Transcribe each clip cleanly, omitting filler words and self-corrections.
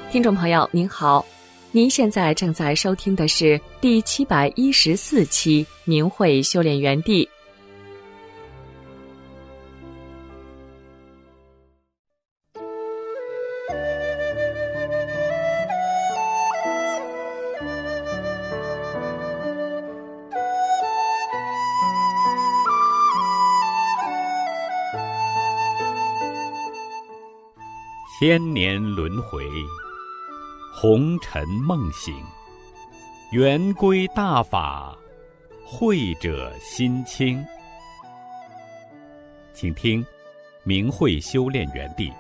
听众朋友您好，您现在正在收听的是第714期明慧修炼园地。 千年轮回，红尘梦醒，圆归大法，慧者心清。请听明慧修炼园地。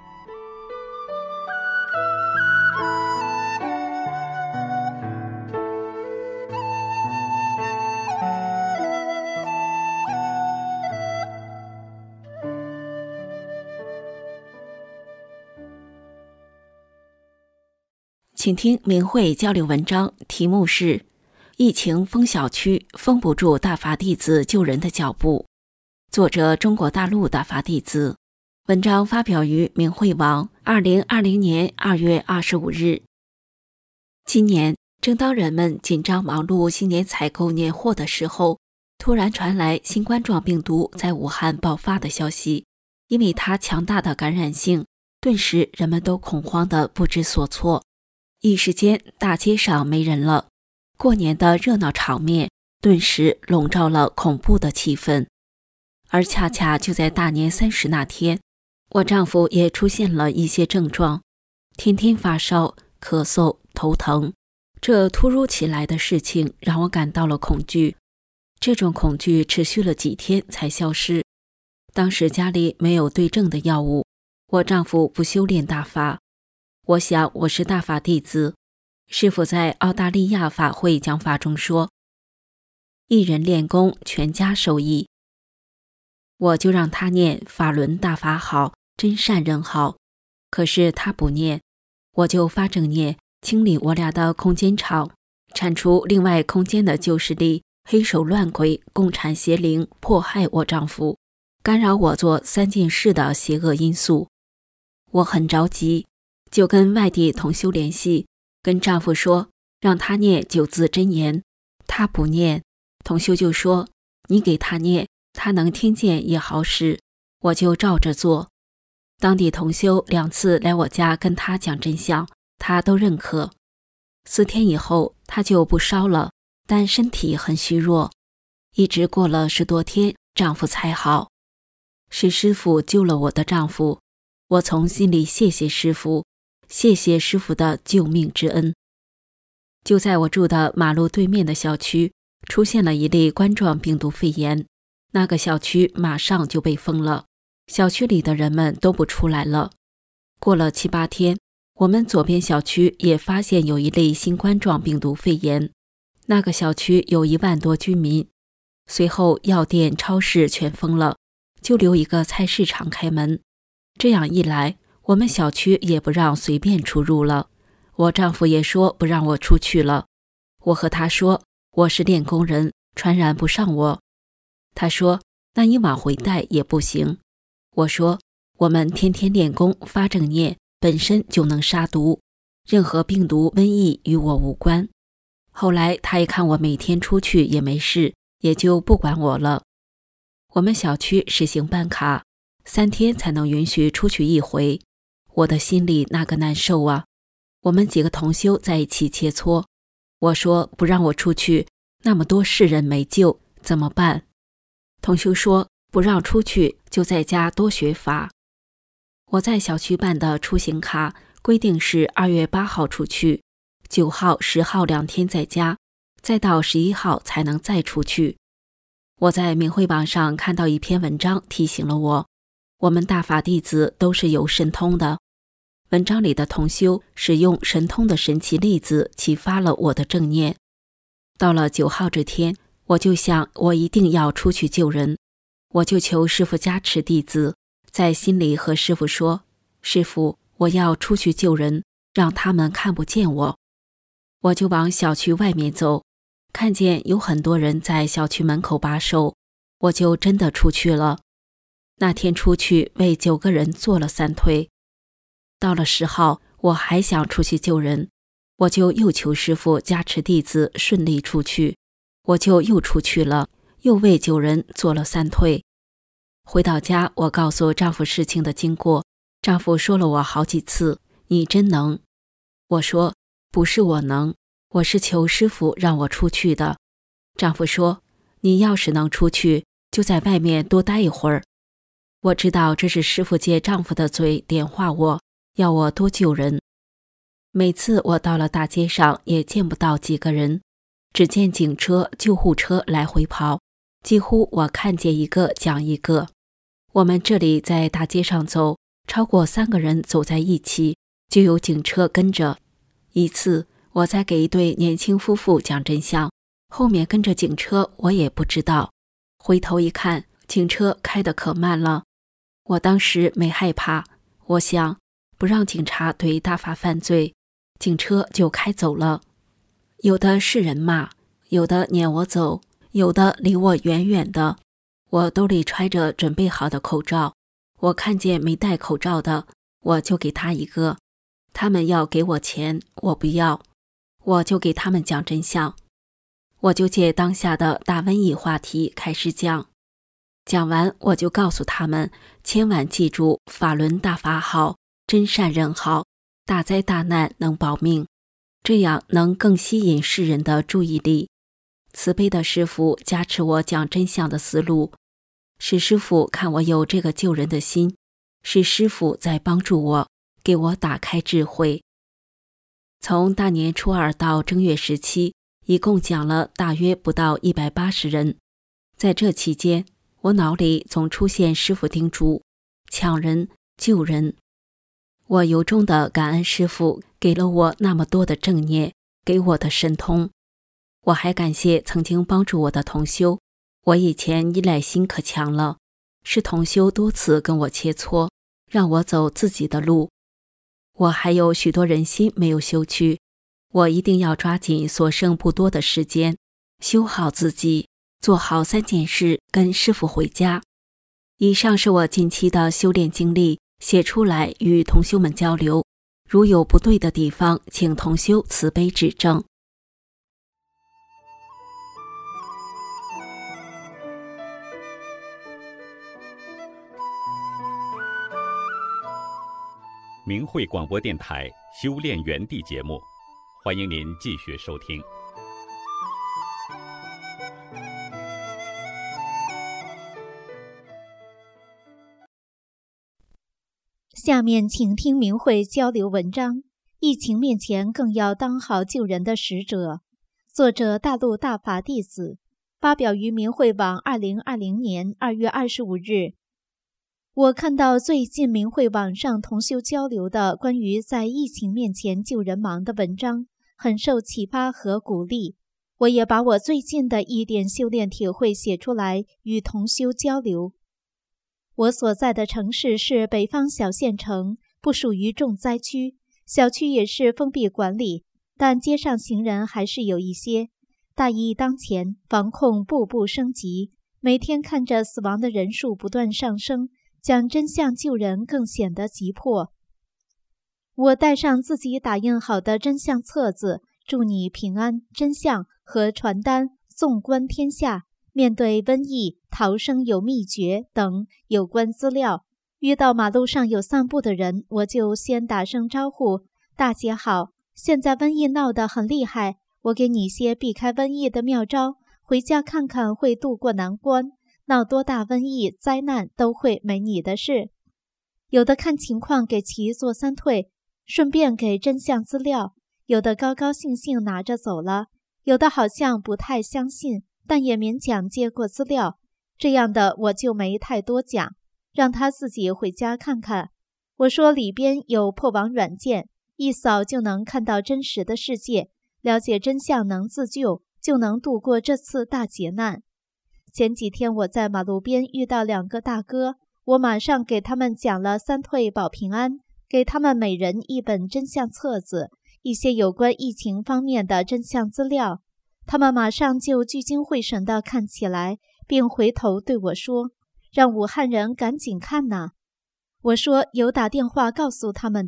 请听明慧交流文章，题目是疫情封小区，封不住大法弟子救人的脚步。作者中国大陆大法弟子。文章发表于明慧网2020年2月25日。今年正当人们紧张忙碌新年采购年货的时候，突然传来新冠状病毒在武汉爆发的消息。因为它强大的感染性，顿时人们都恐慌得不知所措。一时间大街上没人了，过年的热闹场面顿时笼罩了恐怖的气氛。而恰恰就在大年30那天，我丈夫也出现了一些症状，天天发烧、咳嗽、头疼。这突如其来的事情让我感到了恐惧，这种恐惧持续了几天才消失。当时家里没有对症的药物，我丈夫不修炼大法。我想我是大法弟子，师父在澳大利亚法会讲法中说，一人练功，全家受益。我就让他念法轮大法好，真善人好。可是他不念，我就发正念，清理我俩的空间场，铲除另外空间的旧势力、黑手乱鬼、共产邪灵，迫害我丈夫，干扰我做3件事的邪恶因素。我很着急，就跟外地同修联系，跟丈夫说让他念9字真言。他不念，同修就说你给他念，他能听见也好使。我就照着做。当地同修2次来我家跟他讲真相，他都认可。4天以后他就不烧了，但身体很虚弱，一直过了10多天，丈夫才好。是师父救了我的丈夫，我从心里谢谢师父，谢谢师父的救命之恩。就在我住的马路对面的小区，出现了一例冠状病毒肺炎，那个小区马上就被封了，小区里的人们都不出来了。过了7、8天，我们左边小区也发现有一例新冠状病毒肺炎，那个小区有1万多居民。随后药店、超市全封了，就留一个菜市场开门。这样一来，我们小区也不让随便出入了。我丈夫也说不让我出去了。我和他说我是练功人，传染不上我。他说那你往回带也不行。我说我们天天练功发正念，本身就能杀毒，任何病毒瘟疫与我无关。后来他一看我每天出去也没事，也就不管我了。我们小区实行办卡，3天才能允许出去1回。我的心里那个难受啊！我们几个同修在一起切磋，我说不让我出去，那么多世人没救，怎么办？同修说不让出去，就在家多学法。我在小区办的出行卡规定是2月8号出去，9号、10号2天在家，再到11号才能再出去。我在明慧网上看到一篇文章提醒了我们大法弟子都是有神通的。文章里的同修使用神通的神奇例子启发了我的正念。到了9号这天，我就想我一定要出去救人，我就求师父加持弟子，在心里和师父说，师父，我要出去救人，让他们看不见我。我就往小区外面走，看见有很多人在小区门口把守，我就真的出去了。那天出去为9个人做了3推。到了10号， 我还想出去救人，我就又求师父加持弟子顺利出去，我就又出去了，又为救人做了3退。回到家，我告诉丈夫事情的经过，丈夫说了我好几次，你真能。我说，不是我能，我是求师父让我出去的。丈夫说，你要是能出去，就在外面多待一会儿。我知道这是师父借丈夫的嘴点化我，要我多救人。每次我到了大街上也见不到几个人，只见警车、救护车来回跑，几乎我看见一个讲一个。我们这里在大街上走，超过3个人走在一起，就有警车跟着。一次我在给一对年轻夫妇讲真相，后面跟着警车我也不知道，回头一看，警车开得可慢了。我当时没害怕，我想不让警察对大法犯罪，警车就开走了。有的是人骂，有的撵我走，有的离我远远的。我兜里揣着准备好的口罩，我看见没戴口罩的，我就给他一个。他们要给我钱，我不要，我就给他们讲真相。我就借当下的大瘟疫话题开始讲，讲完我就告诉他们，千万记住法轮大法好，真善人好，大灾大难能保命，这样能更吸引世人的注意力。慈悲的师父加持我讲真相的思路，是师父看我有这个救人的心，是师父在帮助我，给我打开智慧。从大年初2到正月17，一共讲了大约不到180人。在这期间，我脑里总出现师父叮嘱抢人救人。我由衷的感恩师父给了我那么多的正念，给我的神通。我还感谢曾经帮助我的同修，我以前依赖心可强了，是同修多次跟我切磋，让我走自己的路。我还有许多人心没有修去，我一定要抓紧所剩不多的时间，修好自己，做好3件事，跟师父回家。以上是我近期的修炼经历，写出来与同修们交流，如有不对的地方，请同修慈悲指正。 明慧广播电台修炼园地节目，欢迎您继续收听。 下面请听明慧交流文章：疫情面前更要当好救人的使者。作者大陆大法弟子，发表于明慧网2020年2月25日。我看到最近明慧网上同修交流的关于在疫情面前救人忙的文章，很受启发和鼓励。我也把我最近的一点修炼体会写出来与同修交流。我所在的城市是北方小县城，不属于重灾区，小区也是封闭管理，但街上行人还是有一些。大疫当前，防控步步升级，每天看着死亡的人数不断上升，讲真相救人更显得急迫。我带上自己打印好的真相册子，祝你平安真相和传单，纵观天下，面对瘟疫逃生有秘诀等有关资料。遇到马路上有散步的人，我就先打声招呼，大姐好，现在瘟疫闹得很厉害，我给你些避开瘟疫的妙招，回家看看会度过难关，闹多大瘟疫灾难都会没你的事。有的看情况给其做3退，顺便给真相资料，有的高高兴兴拿着走了，有的好像不太相信，但也勉强接过资料，这样的我就没太多讲，让他自己回家看看。我说里边有破网软件，一扫就能看到真实的世界，了解真相能自救，就能度过这次大劫难。前几天我在马路边遇到2个大哥，我马上给他们讲了3退保平安，给他们每人一本真相册子，一些有关疫情方面的真相资料。他们马上就聚精会神地看起来，并回头对我说，让武汉人赶紧看呐。我说有打电话告诉他们的，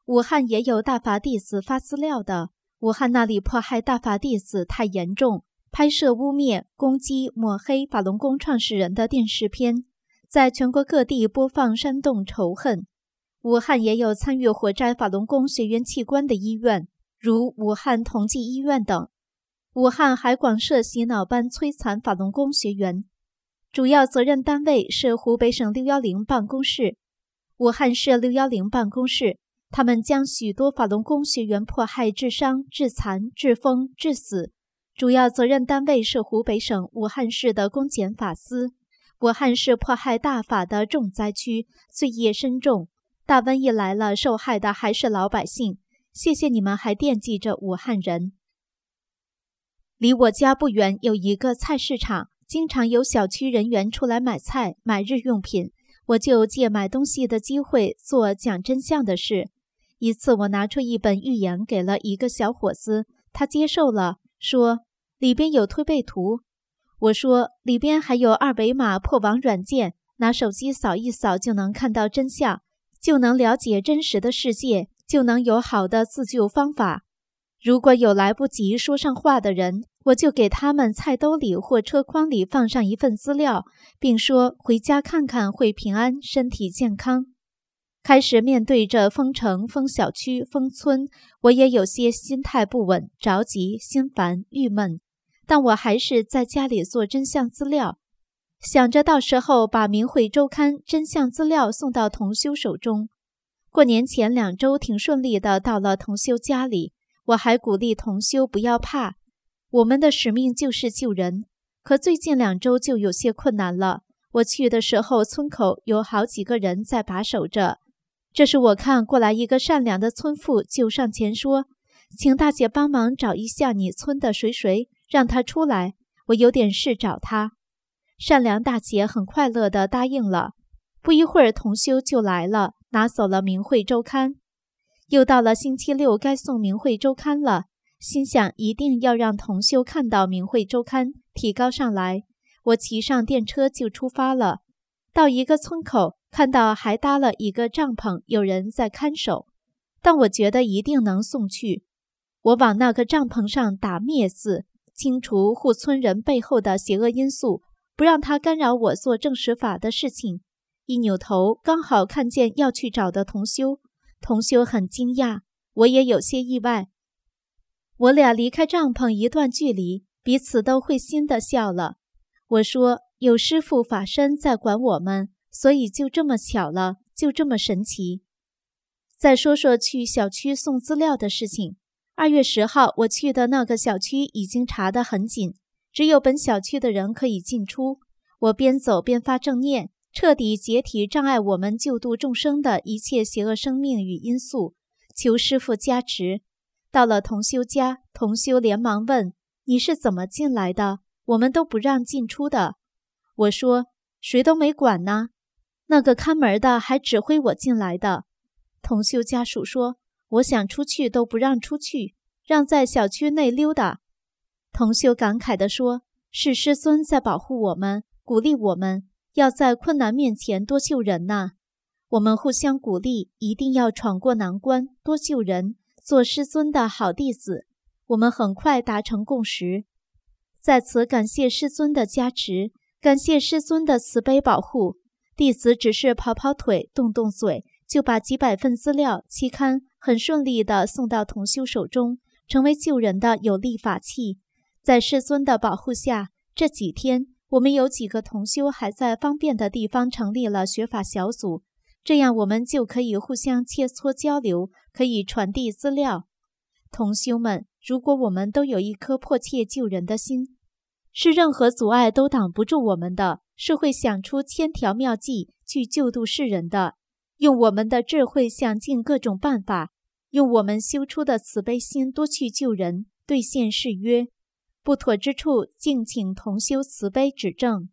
武汉也有大法弟子发资料的，武汉那里迫害大法弟子太严重，拍摄污蔑、攻击、抹黑法轮功创始人的电视片，在全国各地播放煽动仇恨。武汉也有参与火摘法轮功学员器官的医院，如武汉同济医院等。武汉还广设洗脑班摧残法轮功学员，主要责任单位是湖北省610办公室、武汉市610办公室。他们将许多法轮功学员迫害、致伤、致残、致疯、致死。主要责任单位是湖北省武汉市的公检法司。武汉是迫害大法的重灾区，罪业深重。大瘟疫来了，受害的还是老百姓。谢谢你们还惦记着武汉人。离我家不远有一个菜市场，经常有小区人员出来买菜、买日用品，我就借买东西的机会做讲真相的事。一次我拿出一本预言给了一个小伙子，他接受了，说里边有推背图。我说里边还有2维码破网软件，拿手机扫一扫就能看到真相，就能了解真实的世界，就能有好的自救方法。如果有来不及说上话的人，我就给他们菜兜里或车筐里放上一份资料，并说回家看看会平安，身体健康。开始面对着封城、封小区、封村，我也有些心态不稳、着急、心烦、郁闷，但我还是在家里做真相资料，想着到时候把《明慧周刊》真相资料送到同修手中。过年前2周挺顺利的到了同修家里，我还鼓励同修不要怕，我们的使命就是救人。可最近2周就有些困难了，我去的时候村口有好几个人在把守着。这时我看过来一个善良的村妇，就上前说，请大姐帮忙找一下你村的谁谁，让他出来，我有点事找他。善良大姐很快乐地答应了。不一会儿同修就来了，拿走了《明慧周刊》。又到了星期6该送《明慧周刊》了，心想一定要让同修看到《明慧周刊》，提高上来。我骑上电车就出发了。到一个村口，看到还搭了一个帐篷，有人在看守，但我觉得一定能送去。我往那个帐篷上打灭字，清除护村人背后的邪恶因素，不让他干扰我做正实法的事情。一扭头，刚好看见要去找的同修，同修很惊讶，我也有些意外。我俩离开帐篷一段距离，彼此都会心地笑了。我说，有师父法身在管我们，所以就这么巧了，就这么神奇。再说说去小区送资料的事情。2月10号我去的那个小区已经查得很紧，只有本小区的人可以进出。我边走边发正念，彻底解体障碍我们救度众生的一切邪恶生命与因素，求师父加持。到了同修家，同修连忙问，你是怎么进来的？我们都不让进出的。我说，谁都没管呢，那个看门的还指挥我进来的。同修家属说，我想出去都不让出去，让在小区内溜达。同修感慨地说，是师尊在保护我们，鼓励我们要在困难面前多救人呐。我们互相鼓励，一定要闯过难关，多救人，做师尊的好弟子。我们很快达成共识。在此感谢师尊的加持，感谢师尊的慈悲保护。弟子只是跑跑腿，动动嘴，就把几百份资料期刊很顺利地送到同修手中，成为救人的有力法器。在师尊的保护下，这几天我们有几个同修还在方便的地方成立了学法小组，这样我们就可以互相切磋交流，可以传递资料。同修们，如果我们都有一颗迫切救人的心，是任何阻碍都挡不住我们的，是会想出千条妙计去救度世人的。用我们的智慧想尽各种办法，用我们修出的慈悲心多去救人，兑现誓约。不妥之处，敬请同修慈悲指正。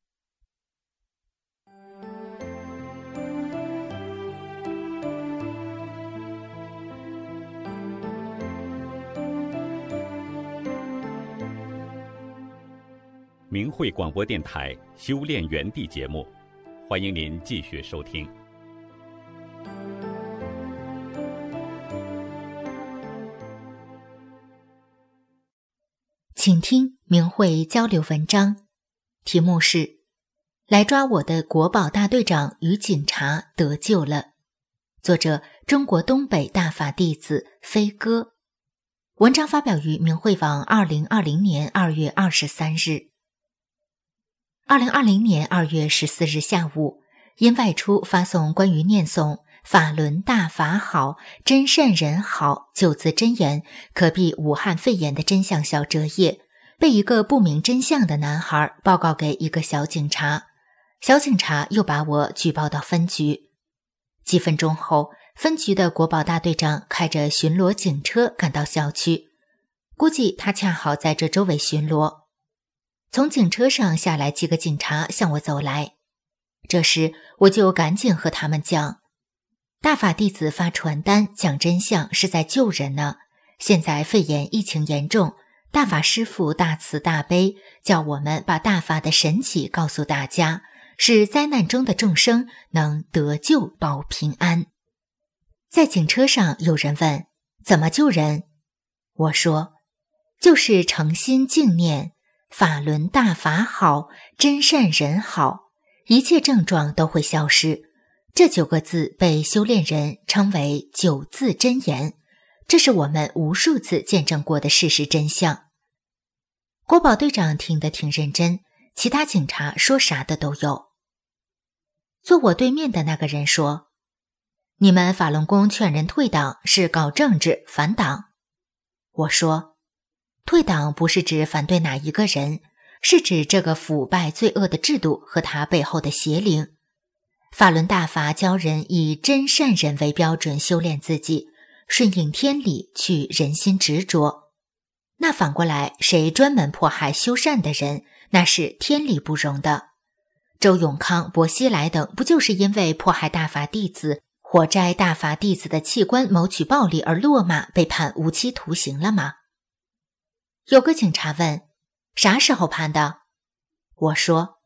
明慧广播电台修炼园地节目，欢迎您继续收听。 请听明慧交流文章，题目是来抓我的国保大队长与警察得救了。作者中国东北大法弟子飞哥。文章发表于明慧网2020年2月23日。2020年2月14日下午，因外出发送关于念诵法轮大法好，真善人好9字真言可避武汉肺炎的真相小折页，被一个不明真相的男孩报告给一个小警察，小警察又把我举报到分局。几分钟后，分局的国保大队长开着巡逻警车赶到小区，估计他恰好在这周围巡逻。从警车上下来几个警察向我走来，这时我就赶紧和他们讲，大法弟子发传单讲真相是在救人呢，现在肺炎疫情严重，大法师父大慈大悲，叫我们把大法的神奇告诉大家，使灾难中的众生能得救保平安。在警车上有人问，怎么救人？我说，就是诚心敬念法轮大法好，真善人好，一切症状都会消失。这9个字被修炼人称为9字真言，这是我们无数次见证过的事实真相。国保队长听得挺认真，其他警察说啥的都有。坐我对面的那个人说，你们法轮功劝人退党是搞政治反党。我说，退党不是指反对哪一个人，是指这个腐败罪恶的制度和它背后的邪灵。法轮大法教人以真善人为标准修炼自己，顺应天理，去人心执着。那反过来，谁专门迫害修善的人，那是天理不容的。周永康、薄熙来等不就是因为迫害大法弟子，火摘大法弟子的器官，谋取暴利而落马，被判无期徒刑了吗？有个警察问，啥时候判的？我说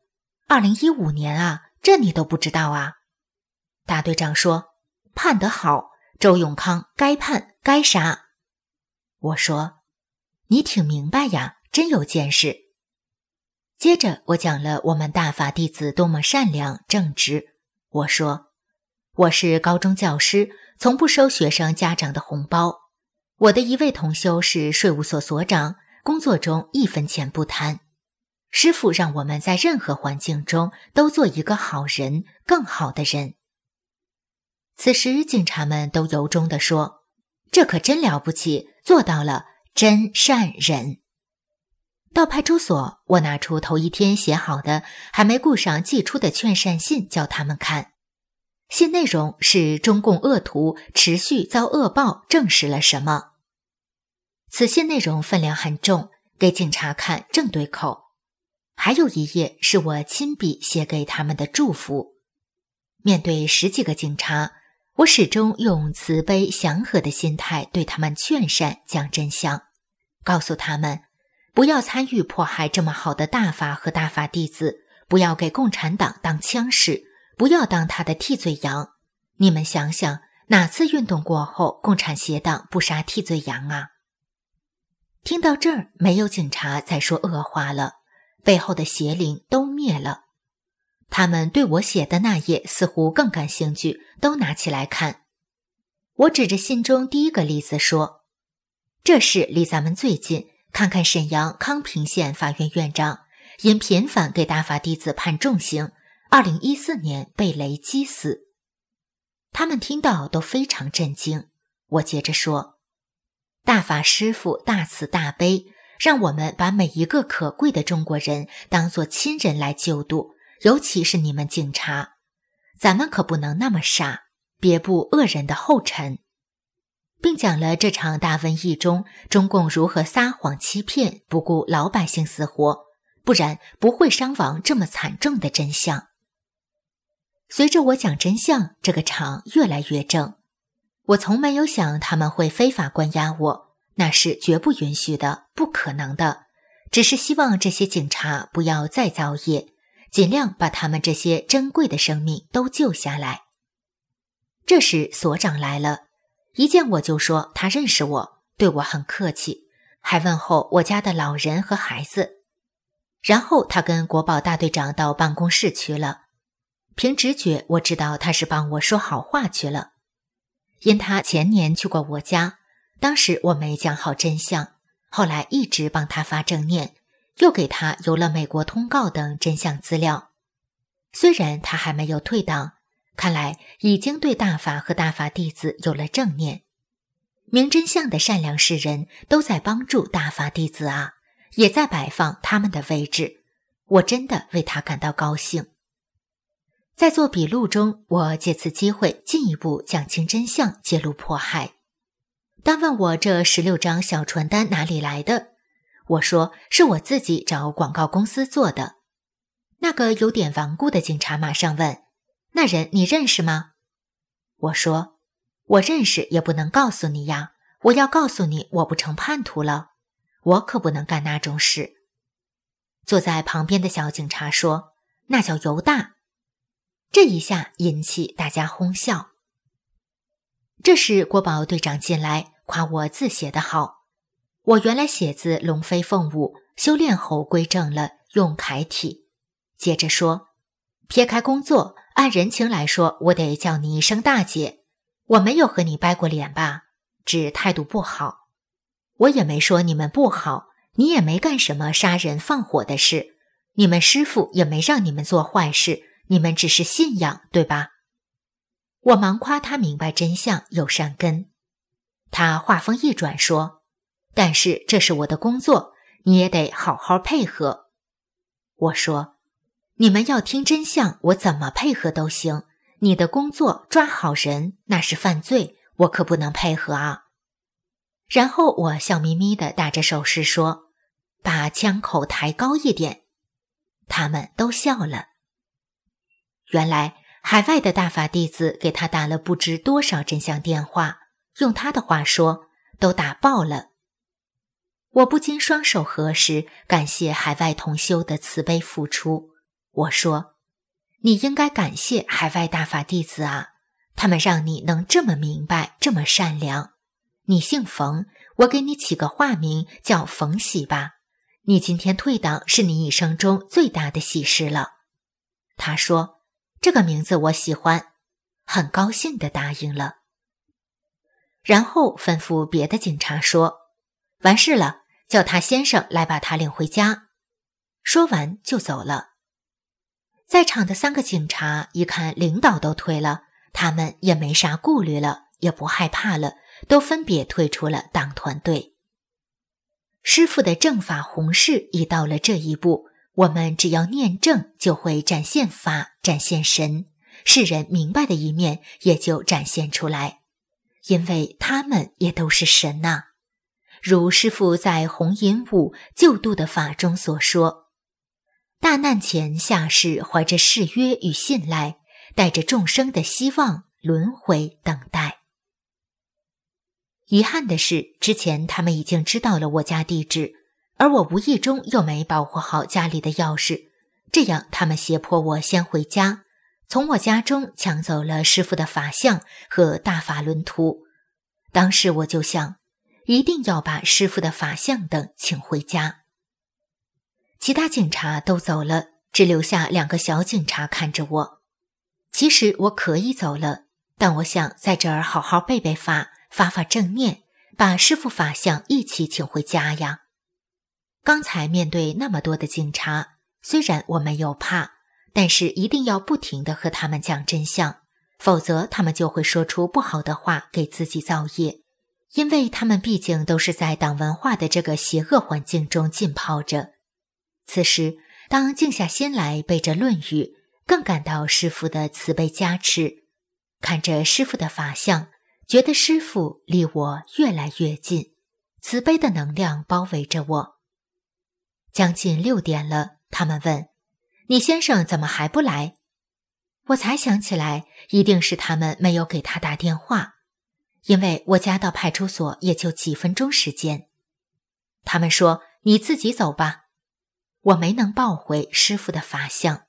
，2015年啊，这你都不知道啊？大队长说，判得好，周永康该判该杀。我说，你挺明白呀，真有见识。接着我讲了我们大法弟子多么善良正直。我说，我是高中教师，从不收学生家长的红包。我的一位同修是税务所所长，工作中1分钱不贪。师父让我们在任何环境中都做一个好人，更好的人。此时警察们都由衷地说，这可真了不起，做到了真善人。到派出所，我拿出头一天写好的还没顾上寄出的劝善信叫他们看。信内容是中共恶徒持续遭恶报证实了什么。此信内容分量很重，给警察看正对口。还有一页是我亲笔写给他们的祝福。面对10几个警察，我始终用慈悲祥和的心态对他们劝善讲真相，告诉他们不要参与迫害这么好的大法和大法弟子，不要给共产党当枪使，不要当他的替罪羊。你们想想，哪次运动过后共产邪党不杀替罪羊啊？听到这儿，没有警察再说恶话了，背后的邪灵都灭了。他们对我写的那页似乎更感兴趣，都拿起来看。我指着信中第一个例子说，这事离咱们最近，看看沈阳康平县法院院长因频繁给大法弟子判重刑，2014年被雷击死。他们听到都非常震惊。我接着说，大法师父大慈大悲，让我们把每一个可贵的中国人当作亲人来救度，尤其是你们警察，咱们可不能那么傻，别步恶人的后尘。并讲了这场大瘟疫中中共如何撒谎欺骗，不顾老百姓死活，不然不会伤亡这么惨重的真相。随着我讲真相，这个场越来越正。我从没有想他们会非法关押我，那是绝不允许的，不可能的。只是希望这些警察不要再造业，尽量把他们这些珍贵的生命都救下来。这时所长来了，一见我就说他认识我，对我很客气， 还问候我家的老人和孩子。然后他跟国保大队长到办公室去了。凭直觉，我知道他是帮我说好话去了。因他前年去过我家，当时我没讲好真相，后来一直帮他发正念，又给他邮了美国通告等真相资料。虽然他还没有退党，看来已经对大法和大法弟子有了正念。明真相的善良世人都在帮助大法弟子啊，也在摆放他们的位置，我真的为他感到高兴。在做笔录中，我借此机会进一步讲清真相，揭露迫害。当问我这16张小传单哪里来的，我说是我自己找广告公司做的。那个有点顽固的警察马上问：那人你认识吗？我说我认识也不能告诉你呀，我要告诉你我不成叛徒了，我可不能干那种事。坐在旁边的小警察说：那叫犹大。这一下引起大家哄笑。这时国保队长进来夸我字写得好，我原来写字龙飞凤舞，修炼后归正了，用楷体。接着说：撇开工作，按人情来说，我得叫你一声大姐。我没有和你掰过脸吧，只态度不好。我也没说你们不好，你也没干什么杀人放火的事，你们师父也没让你们做坏事，你们只是信仰，对吧？我忙夸他明白真相，有善根。他话锋一转说：但是这是我的工作，你也得好好配合。我说：你们要听真相，我怎么配合都行，你的工作抓好人那是犯罪，我可不能配合啊。然后我笑眯眯地打着手势说：把枪口抬高一点。他们都笑了。原来海外的大法弟子给他打了不知多少真相电话，用他的话说，都打爆了。我不禁双手合十，感谢海外同修的慈悲付出。我说：你应该感谢海外大法弟子啊，他们让你能这么明白，这么善良。你姓冯，我给你起个化名叫冯喜吧。你今天退党是你一生中最大的喜事了。他说：这个名字我喜欢，很高兴地答应了。然后吩咐别的警察说：完事了，叫他先生来把他领回家。说完就走了。在场的3个警察一看领导都退了，他们也没啥顾虑了，也不害怕了，都分别退出了党团队。师父的正法弘誓已到了这一步，我们只要念正，就会展现法，展现神，世人明白的一面也就展现出来，因为他们也都是神呐。如师父在弘引悟救度的法中所说，大难前下世怀着誓约与信赖，带着众生的希望轮回等待。遗憾的是，之前他们已经知道了我家地址，而我无意中又没保护好家里的钥匙，这样他们胁迫我先回家，从我家中抢走了师父的法相和大法轮图。当时我就想，一定要把师父的法相等请回家。其他警察都走了，只留下2个小警察看着我。其实我可以走了，但我想在这儿好好背背法，发发正念，把师父法相一起请回家呀。刚才面对那么多的警察，虽然我没有怕，但是一定要不停地和他们讲真相，否则他们就会说出不好的话，给自己造业。因为他们毕竟都是在党文化的这个邪恶环境中浸泡着。此时当静下心来背着论语，更感到师父的慈悲加持，看着师父的法相，觉得师父离我越来越近，慈悲的能量包围着我。将近6点了，他们问：你先生怎么还不来？我才想起来，一定是他们没有给他打电话，因为我家到派出所也就几分钟时间。他们说：你自己走吧。我没能抱回师父的法相。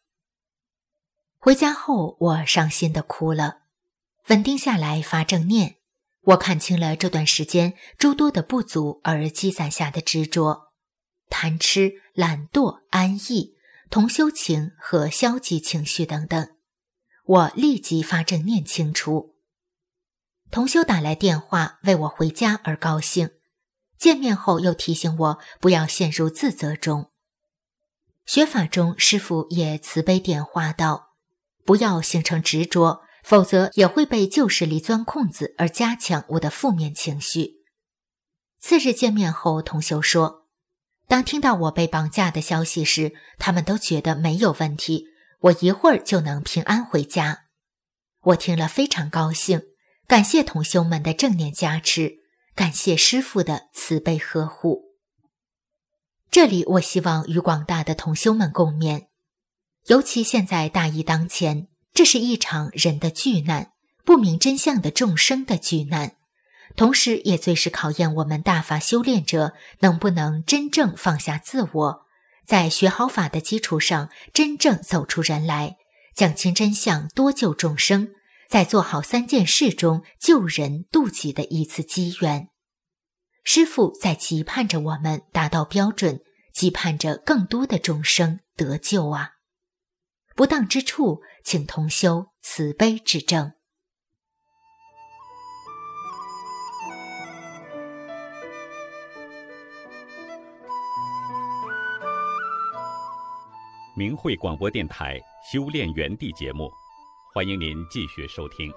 回家后，我伤心地哭了，稳定下来发正念， 我看清了这段时间诸多的不足而积攒下的执着、贪吃、懒惰、安逸、同修情和消极情绪等等。我立即发正念清除。同修打来电话为我回家而高兴，见面后又提醒我不要陷入自责中。学法中师父也慈悲点化道，不要形成执着，否则也会被旧势力钻空子而加强我的负面情绪。次日见面后，同修说，当听到我被绑架的消息时，他们都觉得没有问题，我一会儿就能平安回家。我听了非常高兴，感谢同修们的正念加持，感谢师父的慈悲呵护。这里我希望与广大的同修们共勉，尤其现在大疫当前，这是一场人的巨难，不明真相的众生的巨难，同时也最是考验我们大法修炼者能不能真正放下自我，在学好法的基础上真正走出人来，讲清真相，多救众生，在做好3件事中救人渡己的一次机缘。师父在期盼着我们达到标准，期盼着更多的众生得救啊！不当之处，请同修慈悲指正。 明慧广播电台修炼园地节目，欢迎您继续收听。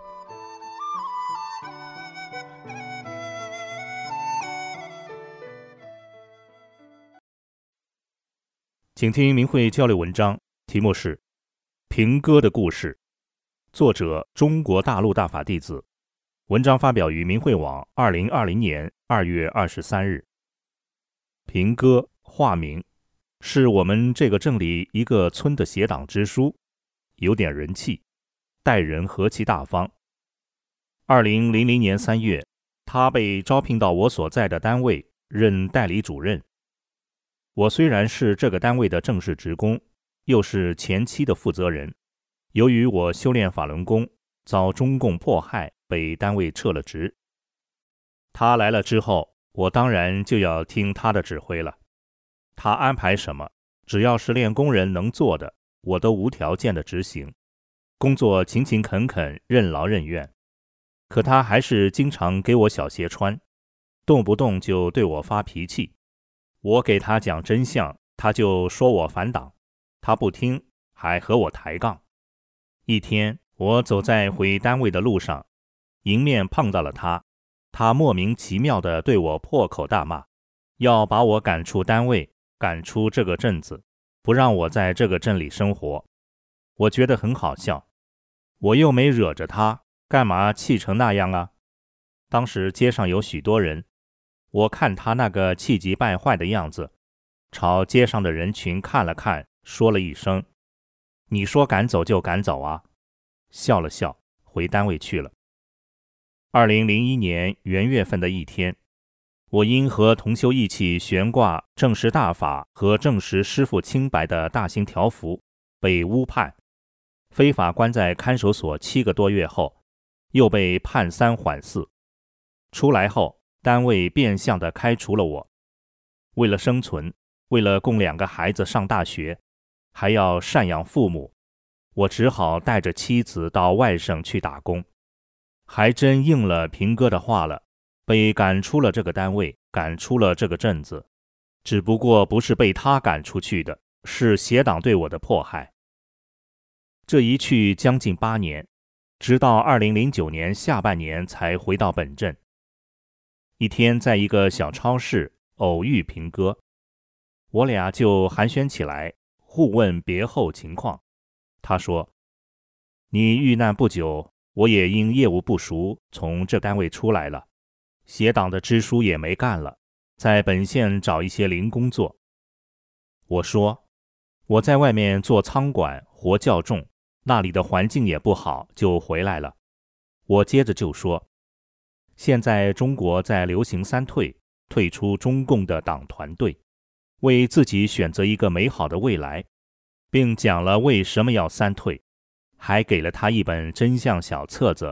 请听明慧交流文章，题目是《平歌的故事》，作者中国大陆大法弟子。文章发表于明慧网2020年2月23日。平歌化名，是我们这个镇里一个村的协党支书，有点人气，待人和气大方。2000年3月，他被招聘到我所在的单位任代理主任。我虽然是这个单位的正式职工，又是前期的负责人，由于我修炼法轮功遭中共迫害，被单位撤了职。他来了之后，我当然就要听他的指挥了。他安排什么，只要是练功人能做的，我都无条件的执行，工作勤勤恳恳，任劳任怨。可他还是经常给我小鞋穿，动不动就对我发脾气。我给他讲真相，他就说我反党，他不听，还和我抬杠。一天，我走在回单位的路上，迎面碰到了他，他莫名其妙地对我破口大骂，要把我赶出单位，赶出这个镇子，不让我在这个镇里生活。我觉得很好笑，我又没惹着他，干嘛气成那样啊？当时街上有许多人，我看他那个气急败坏的样子，朝街上的人群看了看，说了一声：“你说赶走就赶走啊！”笑了笑，回单位去了。2001年元月份的一天，我因和同修一起悬挂证实大法和证实师父清白的大型条幅，被诬判，非法关在看守所7个多月后，又被判3缓4。出来后，单位变相地开除了我。为了生存，为了供2个孩子上大学，还要赡养父母，我只好带着妻子到外省去打工。还真应了平哥的话了，被赶出了这个单位，赶出了这个镇子。只不过不是被他赶出去的，是协党对我的迫害。这一去将近8年，直到2009年下半年才回到本镇。一天在一个小超市偶遇平哥，我俩就寒暄起来，互问别后情况。他说：“你遇难不久，我也因业务不熟从这单位出来了，协党的支书也没干了，在本县找一些零工作。”我说：“我在外面做仓管，活较重，那里的环境也不好，就回来了。”我接着就说：“现在中国在流行3退，退出中共的党团队，为自己选择一个美好的未来，并讲了为什么要3退，还给了他一本真相小册子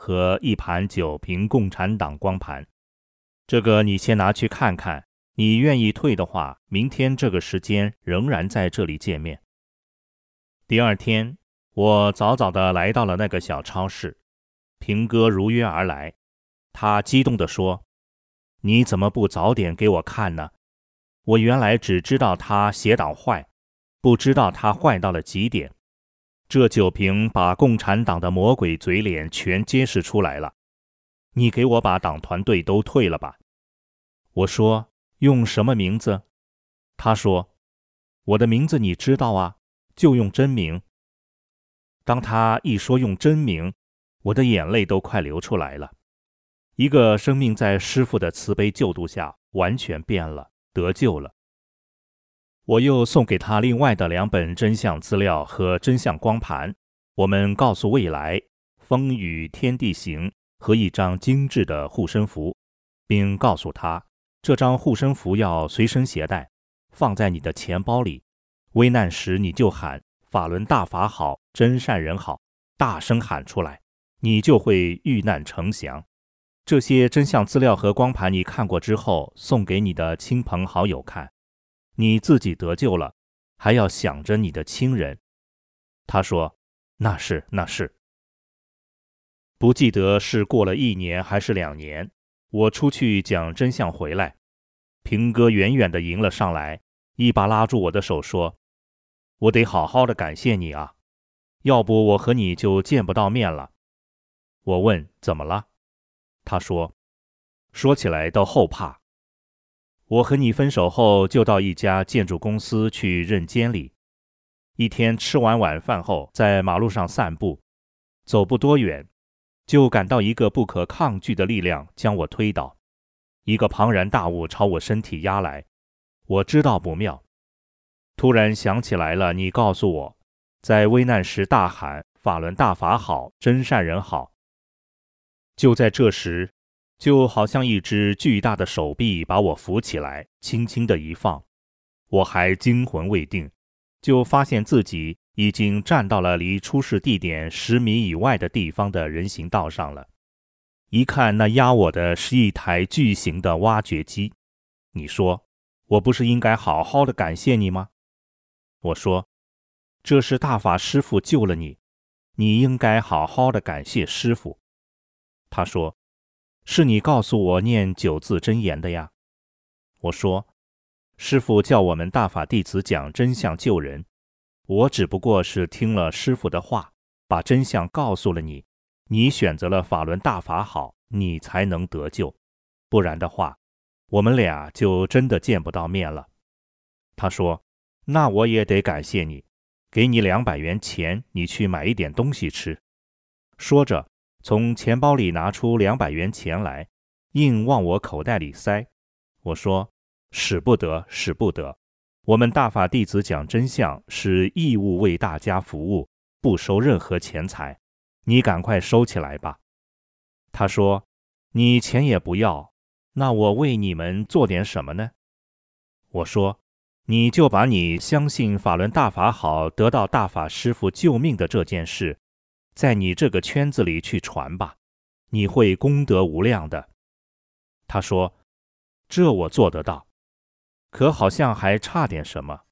和1盘9瓶共产党光盘。这个你先拿去看看，你愿意退的话，明天这个时间仍然在这里见面。第二天，我早早地来到了那个小超市，平哥如约而来，他激动地说：“你怎么不早点给我看呢？我原来只知道他邪党坏，不知道他坏到了极点。这9瓶把共产党的魔鬼嘴脸全揭示出来了。你给我把党团队都退了吧。”我说：“用什么名字？”他说：“我的名字你知道啊，就用真名。”当他一说用真名，我的眼泪都快流出来了。一个生命在师父的慈悲救度下完全变了，得救了。我又送给他另外的2本真相资料和真相光盘，我们告诉未来、风雨天地行和一张精致的护身符，并告诉他这张护身符要随身携带，放在你的钱包里，危难时你就喊法轮大法好，真善人好，大声喊出来，你就会遇难成祥。这些真相资料和光盘你看过之后，送给你的亲朋好友看，你自己得救了，还要想着你的亲人。他说：“那是。”不记得是过了1年还是2年，我出去讲真相回来，平哥远远地迎了上来，一把拉住我的手说：“我得好好的感谢你啊，要不我和你就见不到面了。”我问：“怎么了？”他说：“说起来都后怕。我和你分手后就到一家建筑公司去任监理。一天吃完晚饭后，在马路上散步，走不多远，就感到一个不可抗拒的力量将我推倒，一个庞然大物朝我身体压来。我知道不妙，突然想起来了，你告诉我，在危难时大喊法轮大法好，真善人好。就在这时，就好像一只巨大的手臂把我扶起来，轻轻地一放，我还惊魂未定，就发现自己已经站到了离出事地点10米以外的地方的人行道上了。一看那压我的是一台巨型的挖掘机。你说，我不是应该好好的感谢你吗？我说，这是大法师父救了你，你应该好好的感谢师父。他说，是你告诉我念9字真言的呀。我说，师父叫我们大法弟子讲真相救人，我只不过是听了师父的话，把真相告诉了你，你选择了法轮大法好，你才能得救，不然的话，我们俩就真的见不到面了。他说，那我也得感谢你，给你200元钱，你去买一点东西吃。说着，从钱包里拿出200元钱来，硬往我口袋里塞。我说，使不得，使不得，我们大法弟子讲真相是义务为大家服务，不收任何钱财，你赶快收起来吧。他说，你钱也不要，那我为你们做点什么呢？我说，你就把你相信法轮大法好，得到大法师父救命的这件事，在你这个圈子里去传吧，你会功德无量的。他说，这我做得到，可好像还差点什么。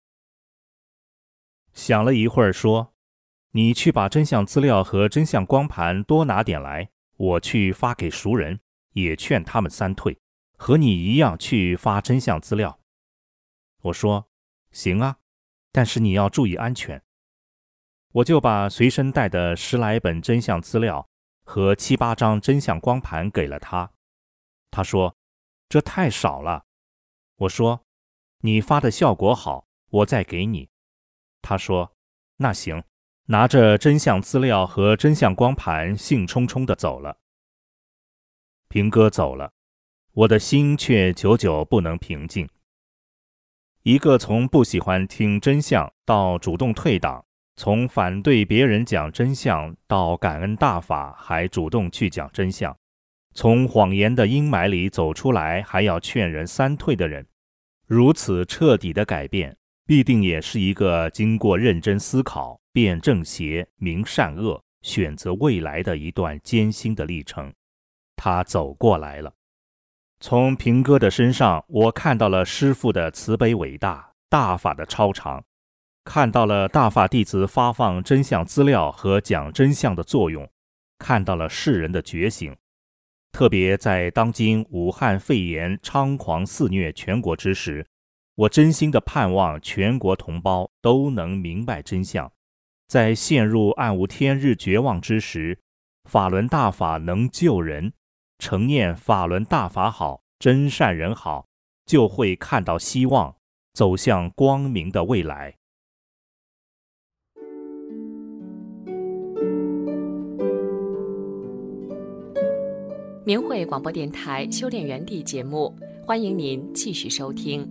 想了一会儿说，你去把真相资料和真相光盘多拿点来，我去发给熟人，也劝他们3退，和你一样去发真相资料。我说，行啊，但是你要注意安全。我就把随身带的10来本真相资料和7、8张真相光盘给了他。他说，这太少了。我说，你发的效果好，我再给你。他说，那行，拿着真相资料和真相光盘兴冲冲地走了。平哥走了，我的心却久久不能平静。一个从不喜欢听真相到主动退党，从反对别人讲真相到感恩大法还主动去讲真相，从谎言的阴霾里走出来还要劝人3退的人，如此彻底的改变，必定也是一个经过认真思考、辨正邪、明善恶、 选择未来的一段艰辛的历程。他走过来了。从平哥的身上，我看到了师父的慈悲伟大，大法的超常，看到了大法弟子发放真相资料和讲真相的作用，看到了世人的觉醒。特别在当今武汉肺炎猖狂肆虐全国之时，我真心地盼望全国同胞都能明白真相，在陷入暗无天日绝望之时，法轮大法能救人，承念法轮大法好，真善人好，就会看到希望，走向光明的未来。 明慧广播电台修炼园地节目，欢迎您继续收听。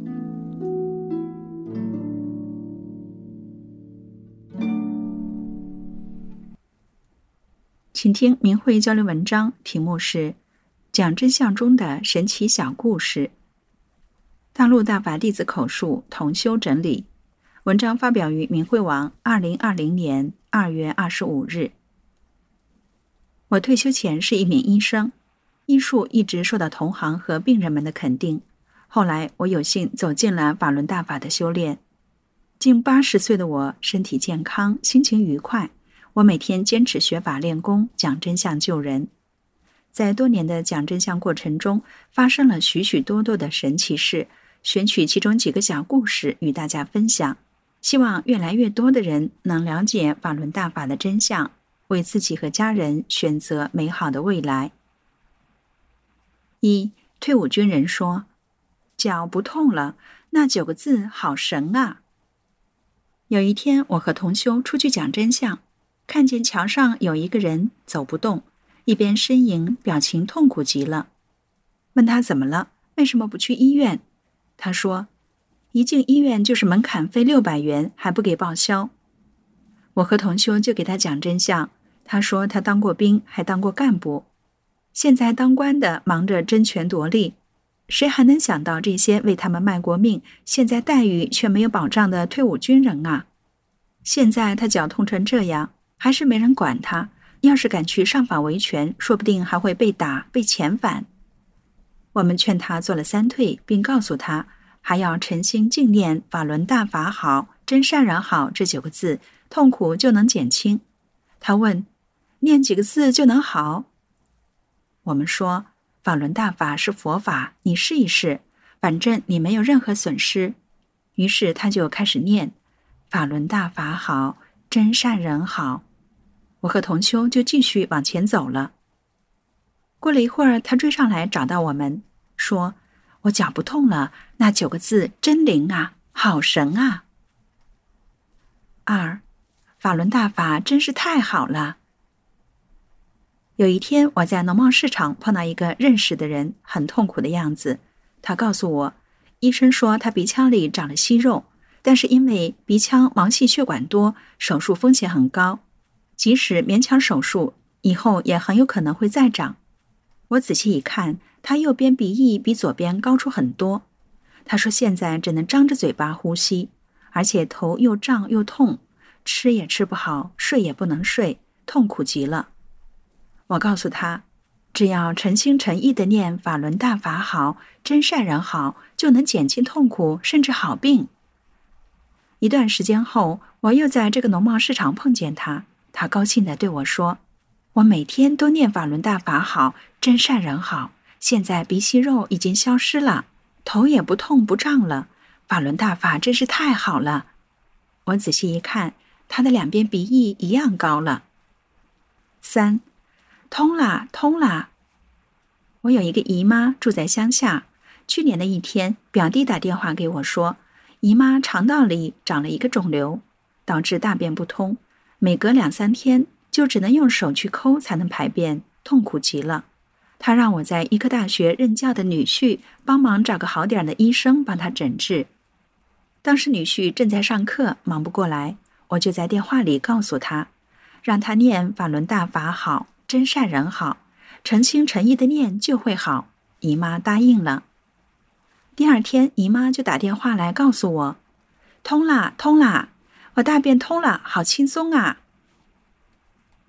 请听明慧交流文章，题目是讲真相中的神奇小故事。大陆大法弟子口述，同修整理。文章发表于明慧网2020年2月25日。我退休前是一名医生，医术一直受到同行和病人们的肯定。后来我有幸走进了法轮大法的修炼。近80岁的我，身体健康，心情愉快。我每天坚持学法练功，讲真相救人。在多年的讲真相过程中，发生了许许多多的神奇事，选取其中几个小故事与大家分享，希望越来越多的人能了解法轮大法的真相，为自己和家人选择美好的未来。1. 退伍军人说，脚不痛了，那9个字好神啊！有一天，我和同修出去讲真相，看见桥上有一个人走不动，一边呻吟，表情痛苦极了。问他怎么了，为什么不去医院？他说，一进医院就是门槛费600元，还不给报销。我和同修就给他讲真相，他说他当过兵，还当过干部，现在当官的忙着争权夺利，谁还能想到这些为他们卖过命，现在待遇却没有保障的退伍军人啊！现在他脚痛成这样，还是没人管他，要是敢去上访维权，说不定还会被打、被遣返。我们劝他做了3退，并告诉他还要诚心敬念法轮大法好，真善人好这9个字，痛苦就能减轻。他问，念几个字就能好？我们说，法轮大法是佛法，你试一试，反正你没有任何损失。于是他就开始念，法轮大法好，真善人好。我和同修就继续往前走了。过了一会儿，他追上来找到我们，说，我脚不痛了，那9个字真灵啊，好神啊。2. 法轮大法真是太好了。有一天，我在农贸市场碰到一个认识的人，很痛苦的样子。他告诉我，医生说他鼻腔里长了息肉，但是因为鼻腔毛细血管多，手术风险很高，即使勉强手术，以后也很有可能会再长。我仔细一看，他右边鼻翼比左边高出很多。他说现在只能张着嘴巴呼吸，而且头又胀又痛，吃也吃不好，睡也不能睡，痛苦极了。我告诉他，只要诚心诚意地念法轮大法好，真善人好，就能减轻痛苦，甚至好病。一段时间后，我又在这个农贸市场碰见他，他高兴地对我说，我每天都念法轮大法好，真善人好，现在鼻息肉已经消失了，头也不痛不胀了，法轮大法真是太好了。我仔细一看，他的2边鼻翼一样高了。3. 通啦，通啦！我有一个姨妈住在乡下，去年的一天，表弟打电话给我说，姨妈肠道里长了一个肿瘤，导致大便不通，每隔2-3天就只能用手去抠才能排便，痛苦极了。她让我在医科大学任教的女婿帮忙找个好点的医生帮她诊治。当时女婿正在上课，忙不过来，我就在电话里告诉他，让他念法轮大法好，真善人好，诚心诚意的念就会好。姨妈答应了。第2天，姨妈就打电话来告诉我，通啦，通啦，我大便通了，好轻松啊。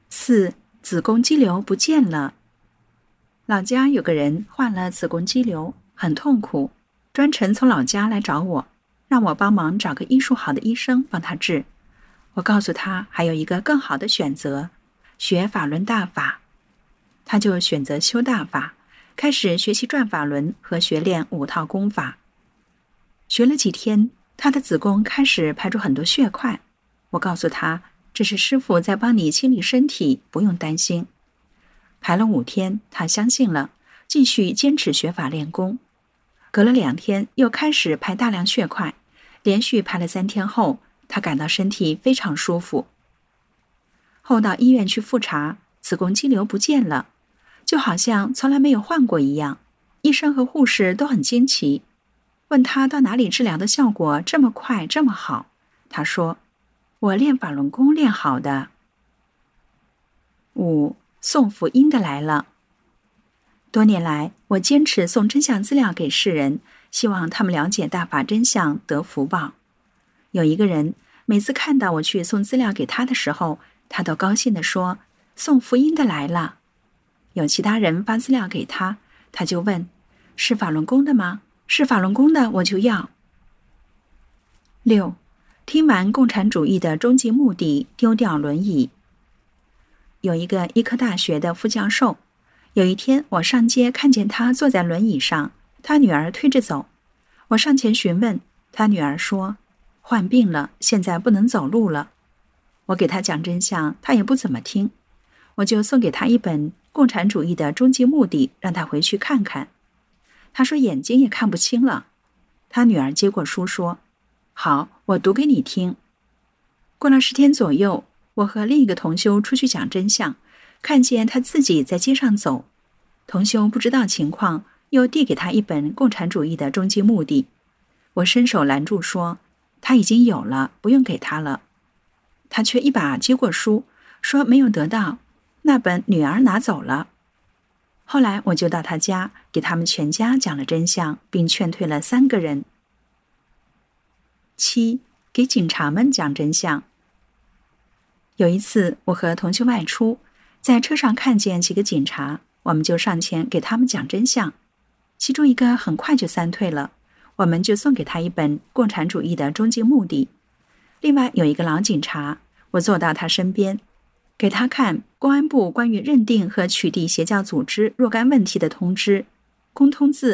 4. 子宫肌瘤不见了。老家有个人患了子宫肌瘤，很痛苦，专程从老家来找我，让我帮忙找个医术好的医生帮他治。我告诉他还有一个更好的选择，学法轮大法。他就选择修大法，开始学习转法轮和学练5套功法。学了几天，他的子宫开始排出很多血块。我告诉他，这是师父在帮你清理身体，不用担心。排了5天，他相信了，继续坚持学法练功。隔了2天，又开始排大量血块，连续排了3天后，他感到身体非常舒服。后到医院去复查，子宫肌瘤不见了，就好像从来没有患过一样。医生和护士都很惊奇，问他到哪里治疗的效果这么快这么好。他说，我练法轮功练好的。5. 送福音的来了。多年来，我坚持送真相资料给世人，希望他们了解大法真相，得福报。有一个人，每次看到我去送资料给他的时候，他都高兴地说，送福音的来了。有其他人发资料给他，他就问，是法轮功的吗？是法轮功的我就要。6. 听完共产主义的终极目的，丢掉轮椅。有一个医科大学的副教授，有一天我上街看见他坐在轮椅上，他女儿推着走。我上前询问，他女儿说，患病了，现在不能走路了。我给他讲真相，他也不怎么听。我就送给他一本《共产主义的终极目的》，让他回去看看。他说眼睛也看不清了。他女儿接过书说，好，我读给你听。过了10天左右，我和另一个同修出去讲真相，看见他自己在街上走。同修不知道情况，又递给他一本《共产主义的终极目的》。我伸手拦住说，他已经有了，不用给他了。他却一把接过书，说没有得到，那本女儿拿走了。后来我就到他家，给他们全家讲了真相，并劝退了3个人。7. 给警察们讲真相。有一次，我和同修外出，在车上看见几个警察，我们就上前给他们讲真相。其中一个很快就散退了，我们就送给他一本《共产主义的终极目的》。另外有一个老警察，我坐到他身边，给他看公安部关于认定和取缔邪教组织若干问题的通知，公通字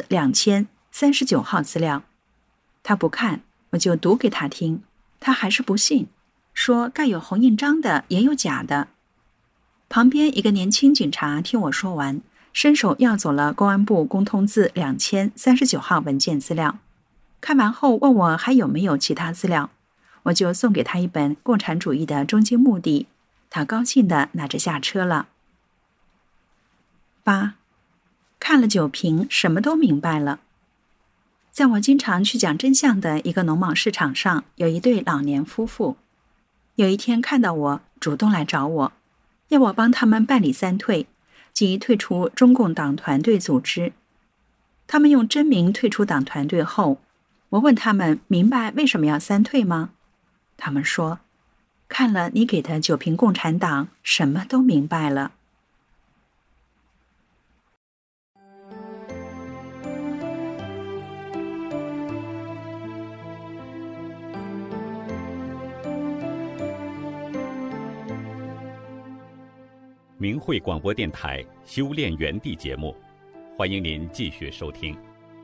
2039号资料。他不看，我就读给他听，他还是不信，说盖有红印章的也有假的。旁边一个年轻警察听我说完，伸手要走了公安部公通字2039号文件资料。看完后问我还有没有其他资料，我就送给他一本《共产主义的终极目的》，他高兴地拿着下车了。8. 看了酒瓶，什么都明白了。在我经常去讲真相的一个农贸市场上，有一对老年夫妇。有一天看到我，主动来找我，要我帮他们办理3退，即退出中共党团队组织。他们用真名退出党团队后，我问他们明白为什么要3退吗？他们说，看了你给的酒瓶共产党，什么都明白了。 明慧广播电台修炼园地节目，欢迎您继续收听。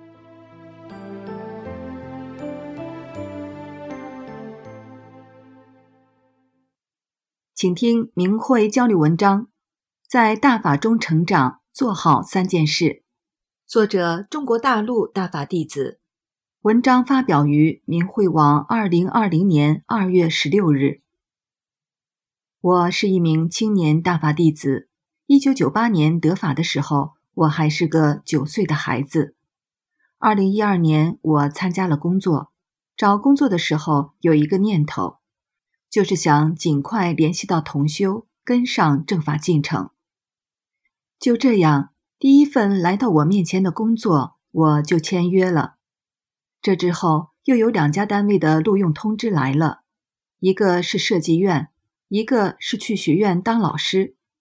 请听明慧交流文章，在大法中成长，做好3件事。作者：中国大陆大法弟子。文章发表于明慧网2020年2月16日。我是一名青年大法弟子。1998年得法的时候，我还是个9岁的孩子。2012年，我参加了工作。找工作的时候有一个念头，就是想尽快联系到同修，跟上正法进程。就这样，第一份来到我面前的工作，我就签约了。这之后，又有2家单位的录用通知来了，一个是设计院，一个是去学院当老师，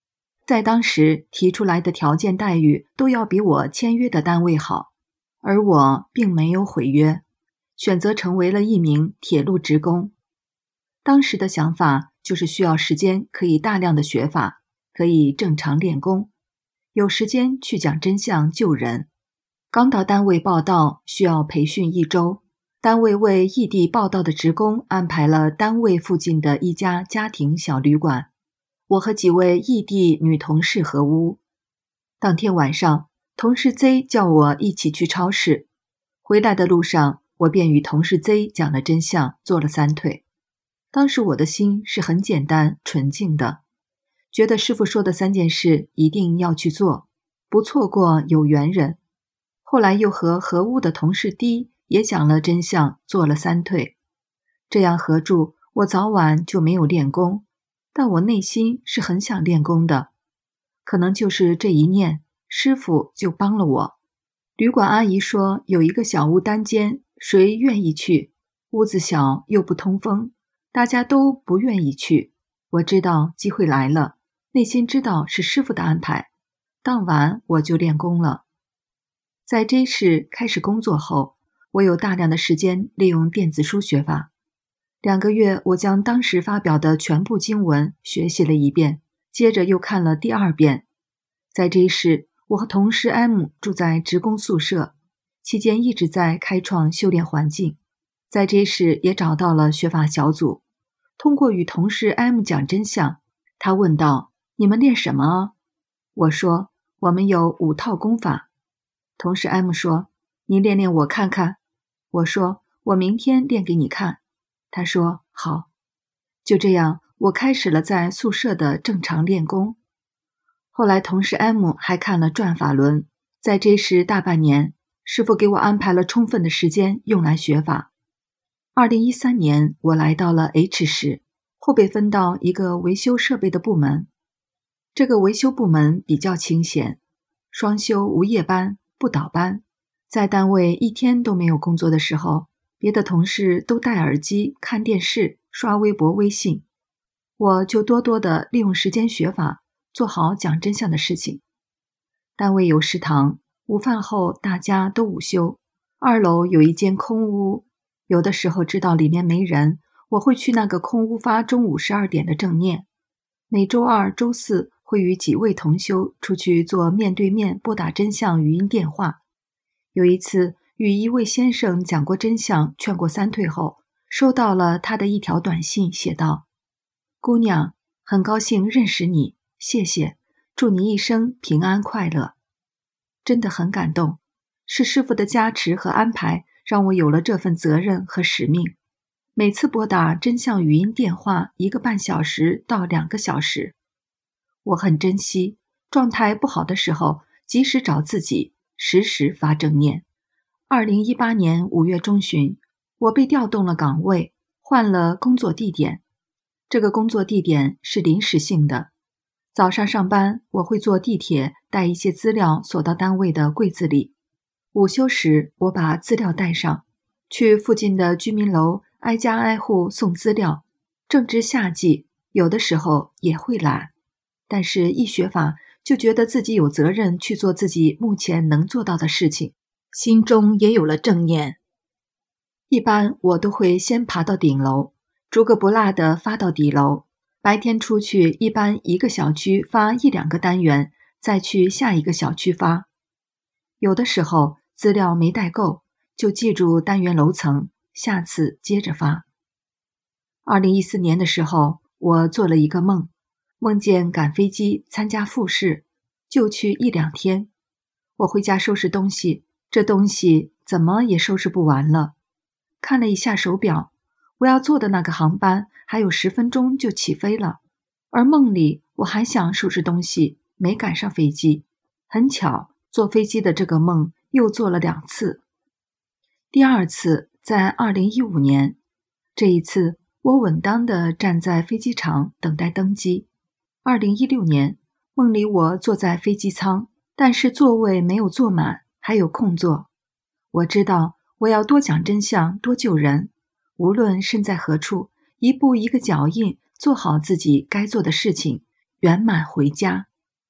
在当时提出来的条件待遇都要比我签约的单位好，而我并没有毁约，选择成为了一名铁路职工。当时的想法就是需要时间，可以大量的学法，可以正常练功，有时间去讲真相救人。刚到单位报到，需要培训1周，单位为异地报到的职工安排了单位附近的一家家庭小旅馆，我和几位异地女同事合屋。当天晚上，同事 Z 叫我一起去超市，回来的路上，我便与同事 Z 讲了真相，做了3退。当时我的心是很简单纯净的，觉得师父说的3件事一定要去做，不错过有缘人。后来又和合屋的同事 D 也讲了真相，做了3退。这样合住，我早晚就没有练功，但我内心是很想练功的。可能就是这一念，师父就帮了我。旅馆阿姨说有一个小屋单间，谁愿意去？屋子小又不通风，大家都不愿意去。我知道机会来了，内心知道是师父的安排。当晚我就练功了。在 J 市开始工作后，我有大量的时间利用电子书学法。2个月，我将当时发表的全部经文学习了1遍，接着又看了第2遍。在 J 市，我和同事 M 住在职工宿舍，期间一直在开创修炼环境。在 J 市也找到了学法小组，通过与同事 M 讲真相，他问道：“你们练什么啊？”我说：“我们有5套功法。”同事 M 说：“你练练我看看。”我说：“我明天练给你看。”他说：“好。”就这样，我开始了在宿舍的正常练功。后来同事 M 还看了转法轮，在这时大半年，师父给我安排了充分的时间用来学法。2013年，我来到了 H 市，后被分到一个维修设备的部门。这个维修部门比较清闲，双休无夜班，不倒班。在单位1天都没有工作的时候，别的同事都戴耳机看电视、刷微博、微信，我就多多的利用时间学法，做好讲真相的事情。单位有食堂，午饭后大家都午休。2楼有一间空屋，有的时候知道里面没人，我会去那个空屋发中午12点的正念。每周2、周4会与几位同修出去做面对面拨打真相语音电话。有一次与一位先生讲过真相，劝过3退后，收到了他的一条短信，写道：“姑娘，很高兴认识你，谢谢，祝你一生平安快乐。”真的很感动，是师父的加持和安排，让我有了这份责任和使命。每次拨打真相语音电话1个半小时到2个小时，我很珍惜。状态不好的时候，及时找自己，时时发正念。2018年5月中旬，我被调动了岗位，换了工作地点。这个工作地点是临时性的。早上上班，我会坐地铁带一些资料锁到单位的柜子里。午休时，我把资料带上，去附近的居民楼挨家挨户送资料。正值夏季，有的时候也会懒，但是一学法就觉得自己有责任去做自己目前能做到的事情，心中也有了正念。一般我都会先爬到顶楼，逐个不落地发到底楼。白天出去，一般1个小区发1、2个单元，再去下一个小区发。有的时候资料没带够，就记住单元楼层，下次接着发。2014年的时候，我做了一个梦，梦见赶飞机参加复试，就去1、2天。我回家收拾东西，这东西怎么也收拾不完了。看了一下手表，我要坐的那个航班还有10分钟就起飞了，而梦里我还想收拾东西，没赶上飞机。很巧，坐飞机的这个梦又做了2次。第2次在2015年，这一次我稳当地站在飞机场等待登机。2016年，梦里我坐在飞机舱，但是座位没有坐满，还有空座。我知道我要多讲真相，多救人，无论身在何处，一步一个脚印，做好自己该做的事情，圆满回家。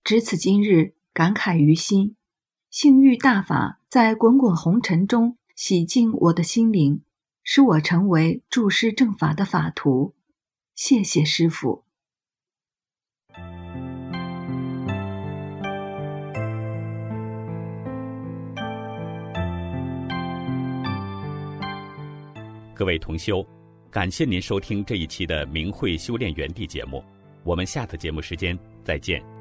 值此今日，感慨于心。幸遇大法在滚滚红尘中洗净我的心灵，使我成为注释正法的法徒。谢谢师父。 各位同修，感谢您收听这一期的明慧修炼园地节目，我们下次节目时间再见。